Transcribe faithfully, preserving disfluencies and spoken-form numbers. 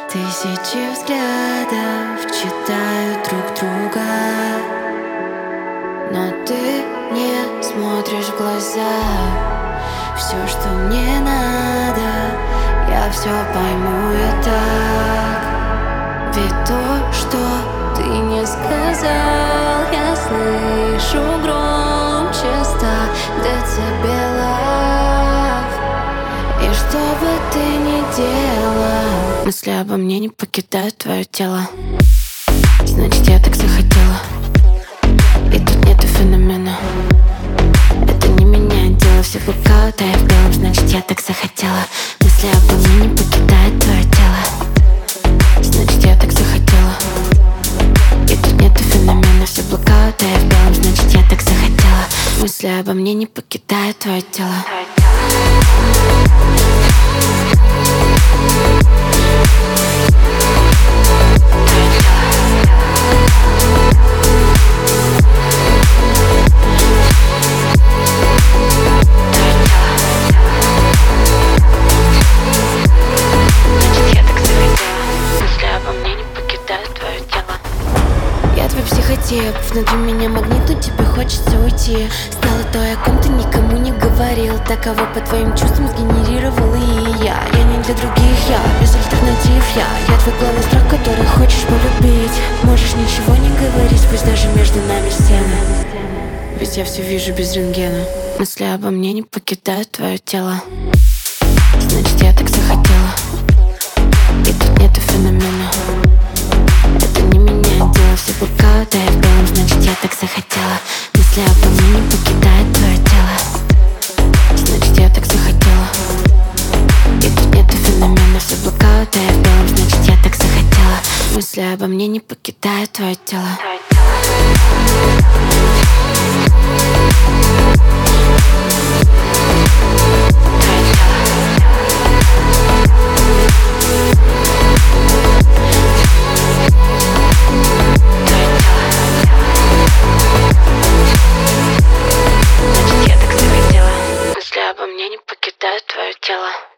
Тысячи взглядов читают друг друга, но ты не смотришь в глаза. Все, что мне надо, я все пойму и так. Ведь то, что ты не сказал, я слышу громче ста децибелов. И что бы ты ни делал, мысли обо мне не покидают твое тело. Значит, я так захотела, и тут нету феномена. Это не меняет дело, все блокаут, а я в белом. Значит, я так захотела, мысли обо мне не покидают твое тело. Значит, я так захотела, и тут нету феномена. Все блокаут, а я в белом. Значит, я так захотела, мысли обо мне не покидают твое тело. Психотип, внутри меня магнит, но тебе хочется уйти. Стало той, о ком ты никому не говорил. Таково по твоим чувствам сгенерировал и я. Я не для других, я без альтернатив. Я, я твой главный страх, который хочешь полюбить. Можешь ничего не говорить, пусть даже между нами стены. Ведь я все вижу без рентгена. Мысли обо мне не покидают твое тело. Значит, я так захотела, и тут нету феномена. Это не меняет дело, все блокаут, а я в белом. Значит, я так захотела, мысли обо мне не покидают твое тело. Значит, я так захотела, и тут нету феномена. Все блокаут, а я в белом. Значит, я так захотела, мысли обо мне не покидают твое тело. Обо мне не покидают твое тело.